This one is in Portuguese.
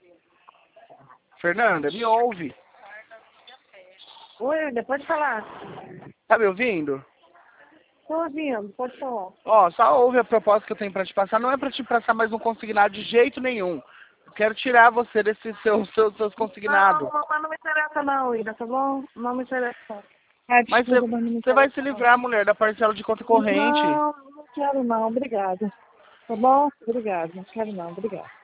Fernanda, me ouve. Oi, pode falar. Tá me ouvindo? Tô ouvindo, pode falar. Ó, só ouve a proposta que eu tenho pra te passar. Não é pra te passar mais um consignado de jeito nenhum. Eu quero tirar você desses seus consignados. Não, mas não me interessa não, Ida, tá bom? Não me interessa. Ah, Mas desculpa, mas não me você vai se interessa não. livrar, mulher, da parcela de conta corrente. Não, não quero não, obrigada. Tá bom? Obrigada, não quero não, obrigada.